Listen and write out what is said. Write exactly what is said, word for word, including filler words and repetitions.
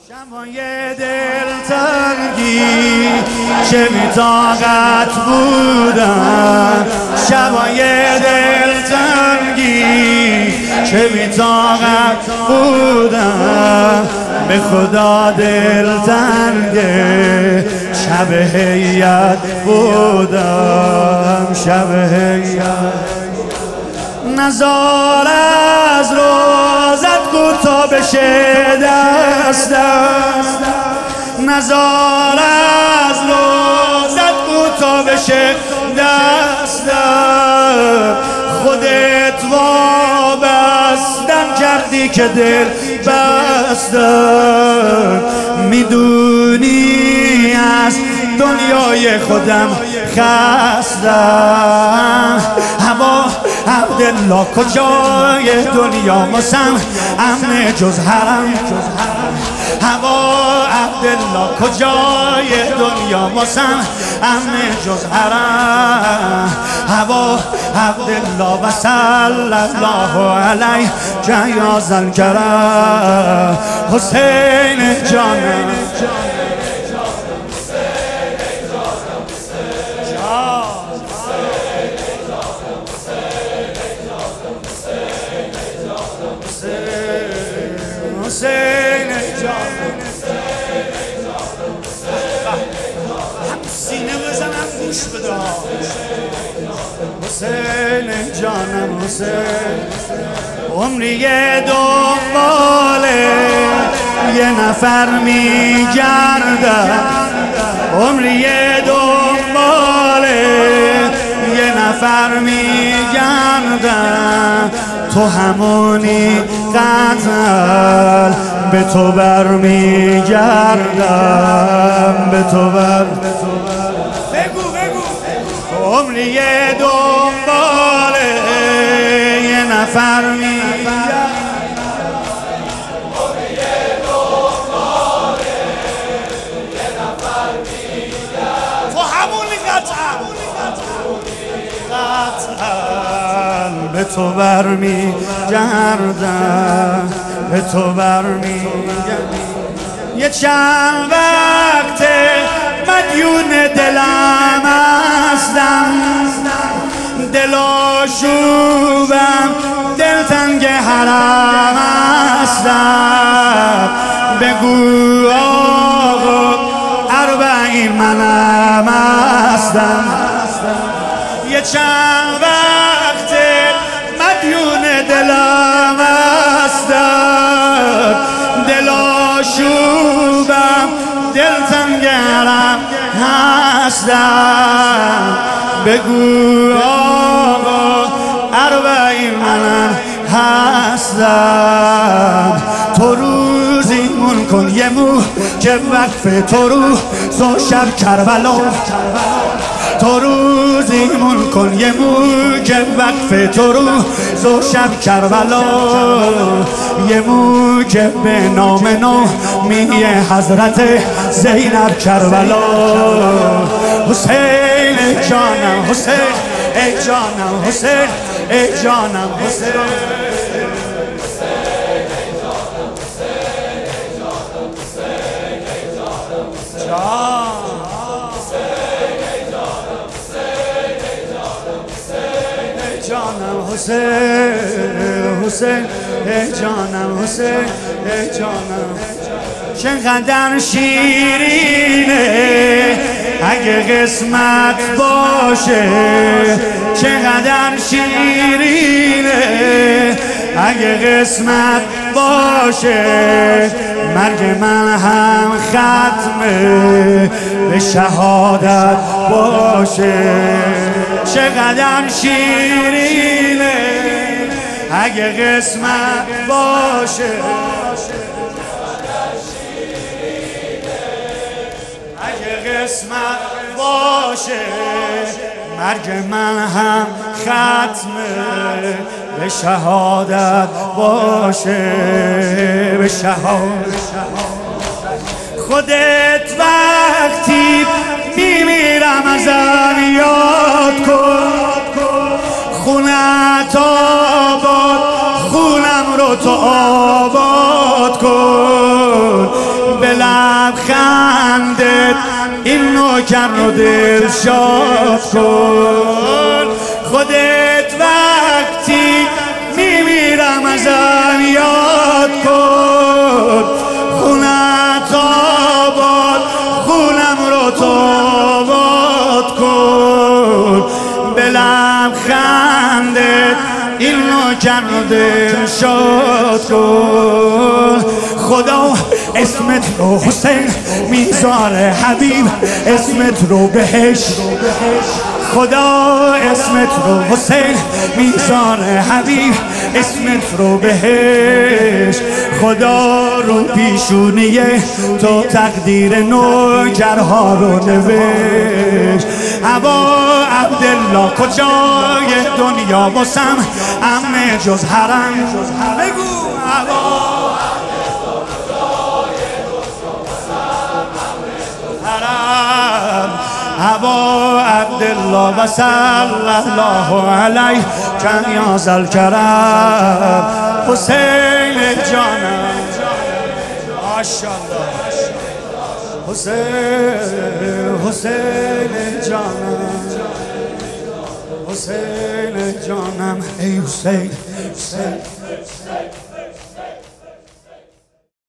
شبای دلتنگی چه بی‌طاقت بودم، شبای دلتنگی چه بی‌طاقت بودم، به خدا دلتنگ شب هیئت بودم، شب هیئت. نزار از روزت کوتا بشه دستم، نزار از روزت کوتا بشه دستم، خودت وابستم کردی که دل بستم، میدونی از دنیای خودم خستم. هوا عبدالله کجای دنیا مسم امن جز حرم، هوا عبدالله کجای دنیا مسم امن جز حرم، هوا عبدالله و صلی الله علیه جیاز الکرم. حسین جانم حسین جانم، هم سینه بزنم گوش بده. حسین جانم حسین، عمری دنبال یه نفر میگردم، عمری دنبال یه نفر میگردم، تو همونی قتل به تو برمیگردم، به تو بر بگو بگو عمری دنبال یه نفر میگردم، عمری دنبال یه نفر میگردم، تو همونی قتل قتل به تو برمیگردم، به تو برمیگردم. یه چند وقت مدیون دلم هستم، دلاشوبم دلتنگ حرم هستم، بگو آقا اربعین منم هستم. یه چند وقت مدیون دلم هستم، دلاشوبم دلتنگرم هستم، بگو آقا اربعین منم هستم. تو روزیمون کن یه مو که وقف تو رو سو شب کربلا، تو روزیمون کن یه مو که وقف تو رو سو شب کربلا، یه مو که به نام نامی حضرت زینب کربلا. حسین جانم حسین ای جانم حسین ای جانم حسین، جانم حسین حسین ای جانم حسین ای جانم. چقدر شیرینه اگه قسمت باشه، چقدر شیرینه اگه قسمت باشه، مرگ من هم ختمه به شهادت باشه. چقدر شیرینه اگه قسمت باشه، اگه قسمت باشه، مرگ من هم ختمه به شهادت باشه، به شهادت. خودت وقتی میمیرم ازم یاد کن، خونت آباد خونم رو تو آباد کن، به لبخندت این نوکر رو دل شاد کن. خودت وقتی میمیرم ازم یاد کن، خونت آباد خونم رو تو آباد کن. به لبخندت این نوکر رو دل شاد کن. خدا اسمت رو حسین میذاره حبیب، اسمت رو بهش. خدا اسمت رو حسین میذاره حبیب، اسمت رو بهش. خدا رو پیشونیه تو تقدیر نوکرها رو نوشت. ابا عبدالله کجای دنیا واسم امه جز حرم؟ بگو ابا ابا عبدالله و صلی الله علیه که یا ذوالکرم. حسین جانم ماشاءالله، حسین حسین جانم، حسین جانم ای حسین حسین